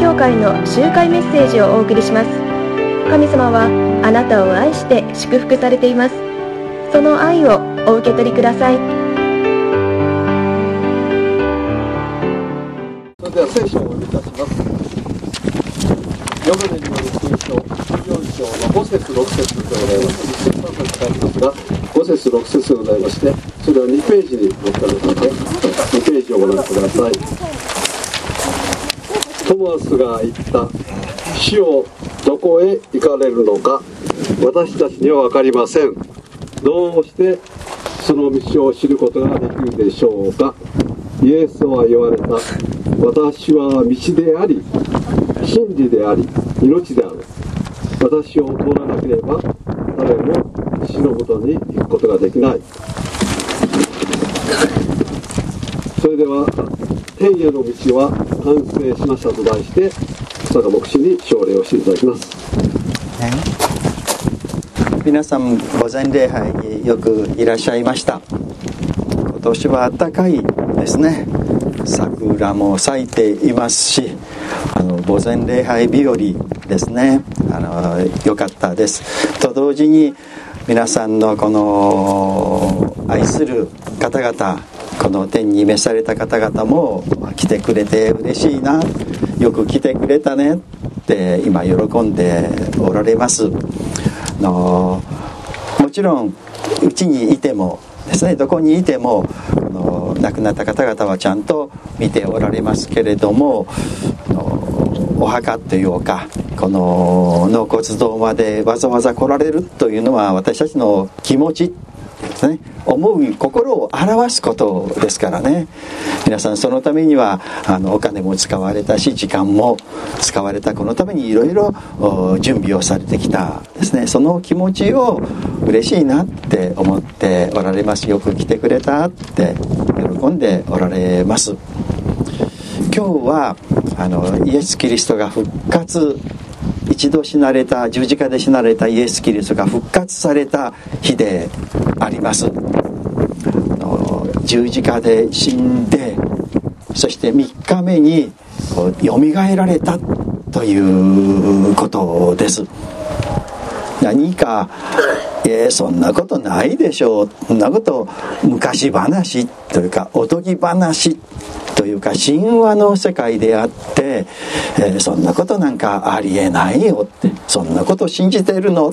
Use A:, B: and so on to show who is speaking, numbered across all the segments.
A: 教会の集会メッセージをお送りします。神様はあなたを愛して祝福されています。その愛をお受け取りください。
B: それでは聖書をお読みいたします。ヨハネによる福音書14章の5節6節でございます。1節3節書いてますが、5節6節でございまして、それは2ページに載ってあるので、2ページをご覧ください。トマスが言った。主よ、どこへ行かれるのか、私たちには分かりません。どうしてその道を知ることができるでしょうか。イエスは言われた。私は道であり、真理であり、命である。私を通らなければ誰も死のもとに行くことができない。それでは天への道は完成しましたと題して佐賀牧師に奨励をしていただきます。
C: 皆さん御前礼拝によくいらっしゃいました。今年は暖かいですね。桜も咲いていますし、御前礼拝日和ですね。良かったです。と同時に皆さんのこの愛する方々、この天に召された方々も来てくれて嬉しいな、よく来てくれたねって今喜んでおられます。もちろんうちにいてもですね、どこにいても亡くなった方々はちゃんと見ておられますけれども、お墓というかこの納骨堂までわざわざ来られるというのは私たちの気持ちですね、思う心を表すことですからね。皆さんそのためにはお金も使われたし、時間も使われた、このためにいろいろ準備をされてきたですね。その気持ちを嬉しいなって思っておられます。よく来てくれたって喜んでおられます。今日はイエス・キリストが復活、一度死なれた、十字架で死なれたイエス・キリストが復活された日であります。十字架で死んで、そして3日目によみがえられたということです。何かそんなことないでしょう、そんなこと昔話というかおとぎ話というか神話の世界であって、そんなことなんかありえないよって、そんなこと信じているのって、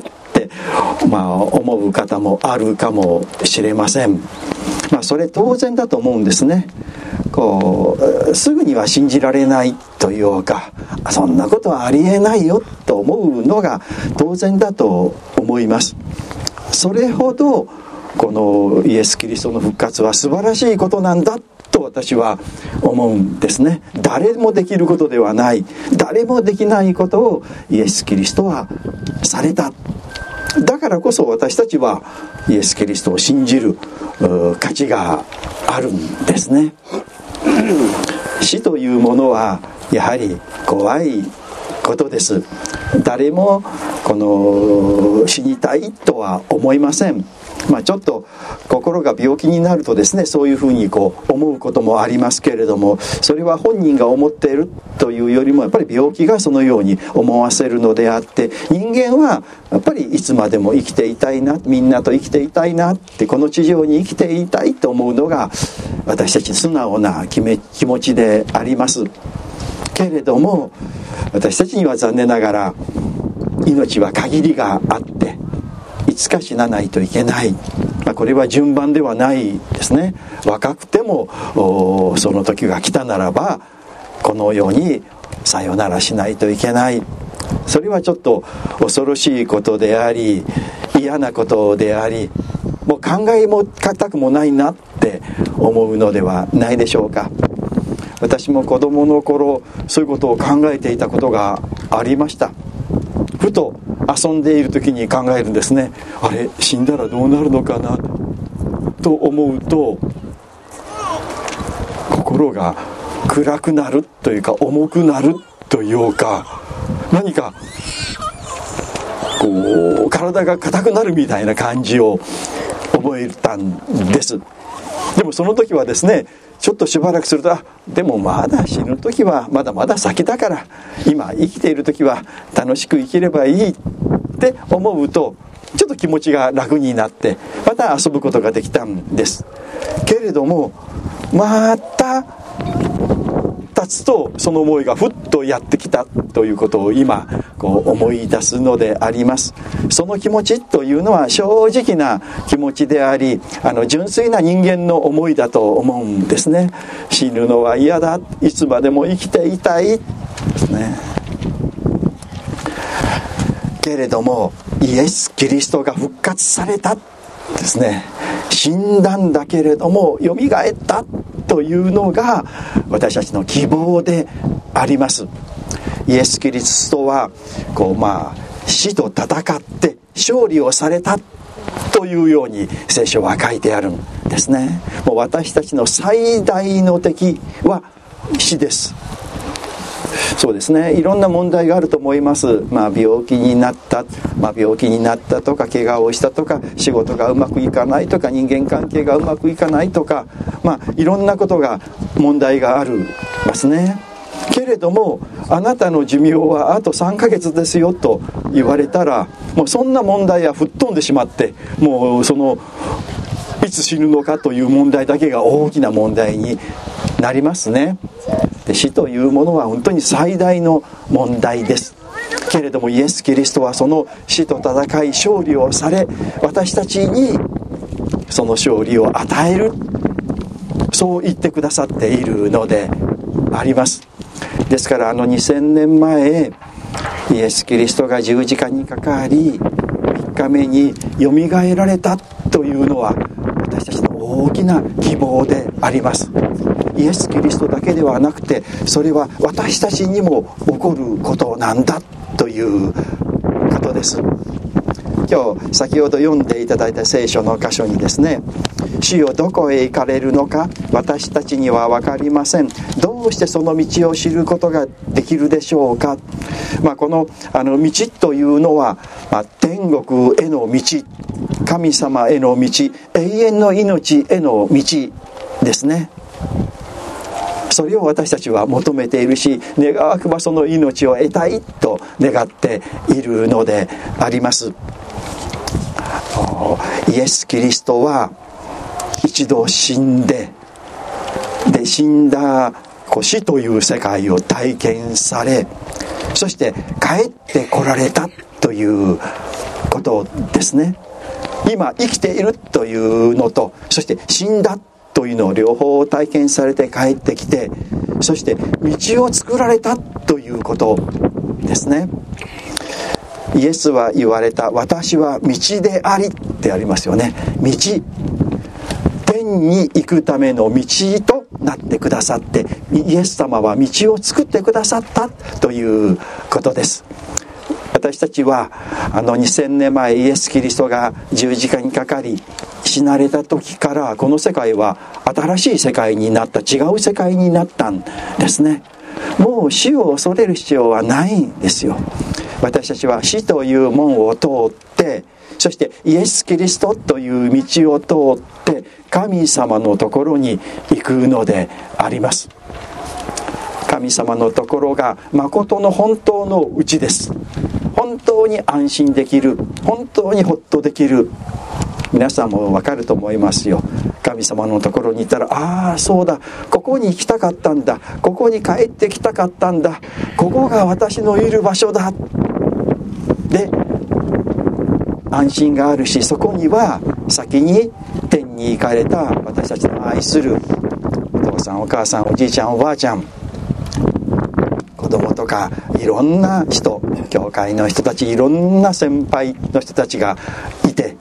C: 思う方もあるかもしれません。それ当然だと思うんですね。すぐには信じられないというか、そんなことはありえないよと思うのが当然だと思います。それほどこのイエス・キリストの復活は素晴らしいことなんだと私は思うんですね。誰もできることではない、誰もできないことをイエス・キリストはされた。だからこそ私たちはイエス・キリストを信じる価値があるんですね。死というものはやはり怖いことです。誰もこの死にたいとは思いません。ちょっと心が病気になるとですね、そういうふうに思うこともありますけれども、それは本人が思っているというよりもやっぱり病気がそのように思わせるのであって、人間はやっぱりいつまでも生きていたいな、みんなと生きていたいなって、この地上に生きていたいと思うのが私たち素直な気持ちでありますけれども、私たちには残念ながら命は限りがあって、いつか死なないといけない。これは順番ではないですね。若くてもその時が来たならばこのようにさよならしないといけない。それはちょっと恐ろしいことであり、嫌なことであり、もう考えもたくもないなって思うのではないでしょうか。私も子供の頃そういうことを考えていたことがありました。ふと遊んでいる時に考えるんですね。あれ、死んだらどうなるのかなと思うと心が暗くなるというか重くなるというか、何か体が硬くなるみたいな感じを覚えたんです。でもその時はですね、 ちょっとしばらくすると、でもまだ死ぬ時はまだまだ先だから、今生きている時は楽しく生きればいいって思うと、ちょっと気持ちが楽になってまた遊ぶことができたんです。けれどもまた経つとその思いがふっとやってきたということを今思い出すのであります。その気持ちというのは正直な気持ちであり、純粋な人間の思いだと思うんですね。死ぬのは嫌だ、いつまでも生きていたいですね。けれどもイエス・キリストが復活されたですね、死んだんだけれどもよみがえったというのが私たちの希望であります。イエス・キリストは死と戦って勝利をされたというように聖書は書いてあるんですね。もう私たちの最大の敵は死です。そうですね、いろんな問題があると思います。病気になった、とか怪我をしたとか、仕事がうまくいかないとか、人間関係がうまくいかないとか、いろんなことが問題がありますね。けれどもあなたの寿命はあと3ヶ月ですよと言われたら、もうそんな問題は吹っ飛んでしまって、もういつ死ぬのかという問題だけが大きな問題になりますね。で、死というものは本当に最大の問題です。けれどもイエス・キリストはその死と戦い勝利をされ、私たちにその勝利を与える、そう言ってくださっているのであります。ですから2000年前イエス・キリストが十字架にかかり3日目によみがえられたというのは私たちの大きな希望であります。イエス・キリストだけではなくて、それは私たちにも起こることなんだということです。今日先ほど読んでいただいた聖書の箇所にですね、主よどこへ行かれるのか私たちには分かりません、どうしてその道を知ることができるでしょうか。この道というのは、天国への道、神様への道、永遠の命への道ですね。それを私たちは求めているし、願わくばその命を得たいと願っているのであります。イエス・キリストは一度死んで、死んだ死という世界を体験され、そして帰ってこられたということですね。今生きているというのと、そして死んだというのを両方体験されて帰ってきて、そして道を作られたということですね。イエスは言われた、私は道でありってありますよね。道、天に行くための道となってくださって、イエス様は道を作ってくださったということです。私たちは2000年前イエス・キリストが十字架にかかり死なれた時から、この世界は新しい世界になった、違う世界になったんですね。もう死を恐れる必要はないんですよ。私たちは死という門を通って、そしてイエス・キリストという道を通って神様のところに行くのであります。神様のところが誠の本当のうちです。本当に安心できる、本当にほっとできる。皆さんもわかると思いますよ。神様のところにいたら、ああそうだ、ここに行きたかったんだ、ここに帰ってきたかったんだ、ここが私のいる場所だで安心があるし、そこには先に天に行かれた私たちの愛するお父さんお母さんおじいちゃんおばあちゃん、子供とかいろんな人、教会の人たち、いろんな先輩の人たちがいて、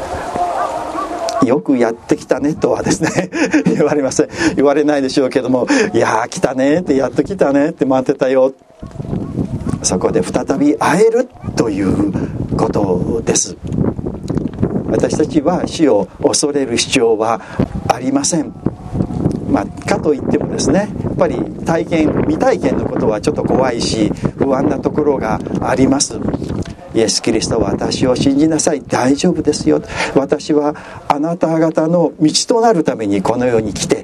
C: よくやってきたねとはですね言われません。言われないでしょうけども、いやー来たねって、やっと来たねって、待ってたよ、そこで再び会えるということです。私たちは死を恐れる必要はありません。かといってもですね、やっぱり未体験のことはちょっと怖いし不安なところがあります。イエス・キリストは私を信じなさい、大丈夫ですよ、私はあなた方の道となるためにこの世に来て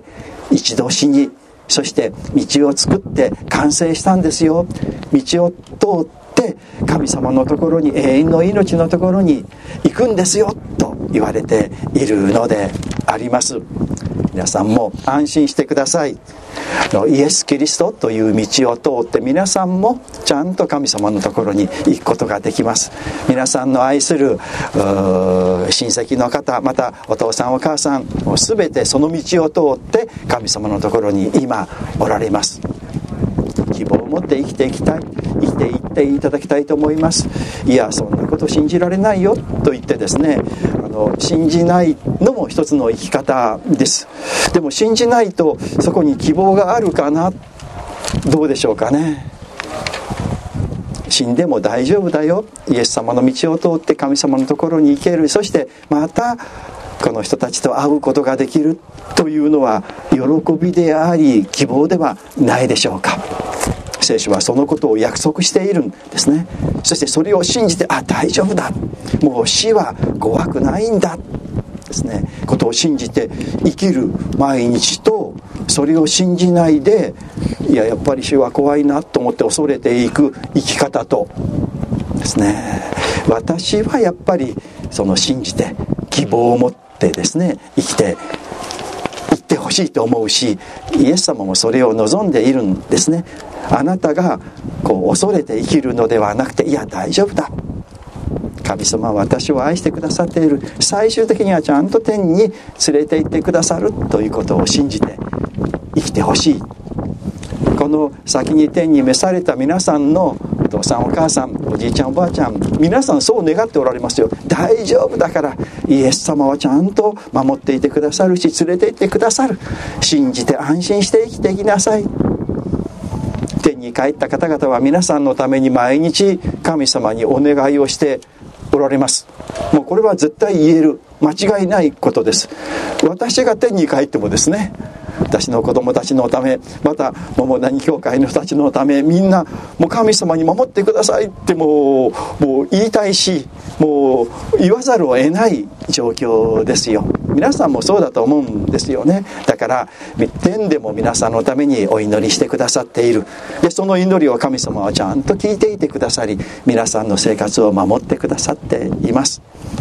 C: 一度死に、そして道を作って完成したんですよ。道を通って神様のところに、永遠の命のところに行くんですよと言われているのであります。皆さんも安心してください。イエス・キリストという道を通って皆さんもちゃんと神様のところに行くことができます。皆さんの愛する親戚の方、またお父さんお母さんも全てその道を通って神様のところに今おられます。希望を持って生きていきたい、生きていっていただきたいと思います。いや、そんなこと信じられないよと言ってですね、信じないのも一つの生き方です。でも信じないとそこに希望があるかな、どうでしょうかね。死んでも大丈夫だよ、イエス様の道を通って神様のところに行ける、そしてまたこの人たちと会うことができるというのは喜びであり希望ではないでしょうか。聖書はそのことを約束しているんですね。そしてそれを信じて、大丈夫だ、もう死は怖くないんだですね、ことを信じて生きる毎日と、それを信じないで、やっぱり死は怖いなと思って恐れていく生き方とですね、私はやっぱりその信じて希望を持ってですね生きていってほしいと思うし、イエス様もそれを望んでいるんですね。あなたが恐れて生きるのではなくて、いや大丈夫だ、神様は私を愛してくださっている、最終的にはちゃんと天に連れて行ってくださるということを信じて生きてほしい。この先に天に召された皆さんのお父さんお母さん、おじいちゃんおばあちゃん、皆さんそう願っておられますよ。大丈夫だから、イエス様はちゃんと守っていてくださるし連れて行ってくださる、信じて安心して生きていきなさい。天に帰った方々は皆さんのために毎日神様にお願いをしておられます。もうこれは絶対言える、間違いないことです。私が天に帰ってもですね、私の子供たちのため、また桃谷教会の人たちのため、みんなもう神様に守ってくださいってもう言いたいし、もう言わざるを得ない状況ですよ。皆さんもそうだと思うんですよね。だから天でも皆さんのためにお祈りしてくださっている。でその祈りを神様はちゃんと聞いていてくださり、皆さんの生活を守ってくださっています。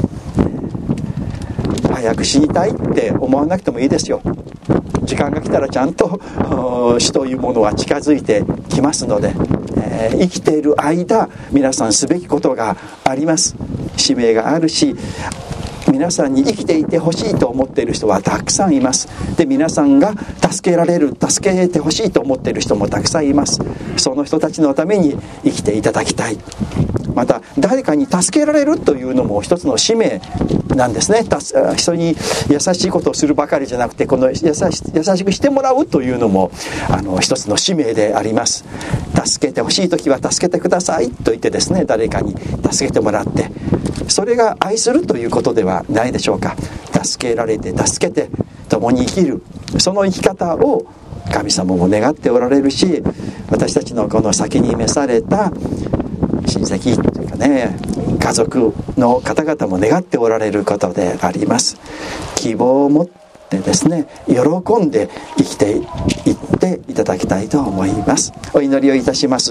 C: 早く死にたいって思わなくてもいいですよ。時間が来たらちゃんと死というものは近づいてきますので、生きている間皆さんすべきことがあります。使命があるし、皆さんに生きていてほしいと思っている人はたくさんいます。で皆さんが助けられる、助けてほしいと思っている人もたくさんいます。その人たちのために生きていただきたい。また誰かに助けられるというのも一つの使命なんですね。人に優しいことをするばかりじゃなくて、この優しくしてもらうというのも一つの使命であります。助けてほしい時は助けてくださいと言ってですね、誰かに助けてもらって、それが愛するということではないでしょうか。助けられて助けて共に生きる、その生き方を神様も願っておられるし、私たちのこの先に召された親戚というかね、家族の方々も願っておられることであります。希望を持ってですね、喜んで生きていっていただきたいと思います。お祈りをいたします。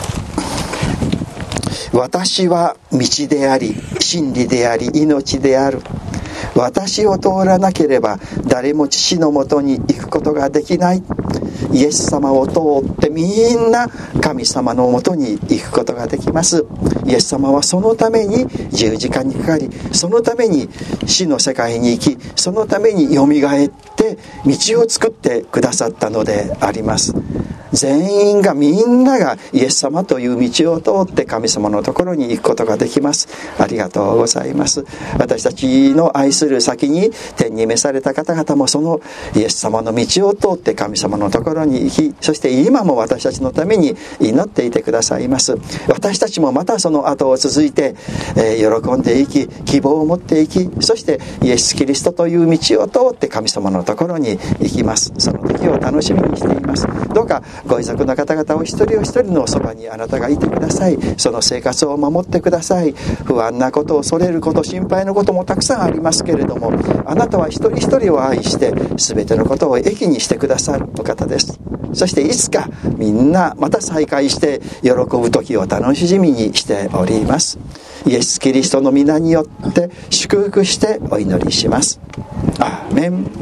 C: 私は道であり真理であり命である。私を通らなければ誰も父のもとに行くことができない。イエス様を通ってみんな神様のもとに行くことができます。イエス様はそのために十字架にかかり、そのために死の世界に行き、そのためによみがえって道を作ってくださったのであります。全員がみんながイエス様という道を通って神様のところに行くことができます。ありがとうございます。私たちの愛する先に天に召された方々もそのイエス様の道を通って神様のところに行き、そして今も私たちのために祈っていてくださいます。私たちもまたその後を続いて、喜んで生き、希望を持って生き、そしてイエス・キリストという道を通って神様のところに行きます。その時を楽しみにしています。どうかご遺族の方々お一人お一人のそばにあなたがいてください。その生活を守ってください。不安なこと、恐れること、心配なこともたくさんありますけれども、あなたは一人一人を愛して全てのことを益にしてくださるお方です。そしていつかみんなまた再会して喜ぶ時を楽しみにしております。イエス・キリストの皆によって祝福してお祈りします。アーメン。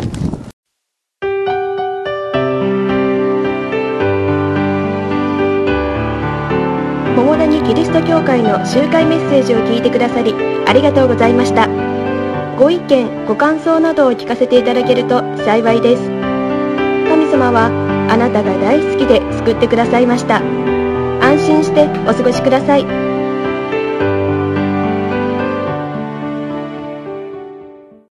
A: 桃谷キリスト教会の集会メッセージを聞いてくださりありがとうございました。ご意見ご感想などを聞かせていただけると幸いです。神様はあなたが大好きで救ってくださいました。安心してお過ごしください。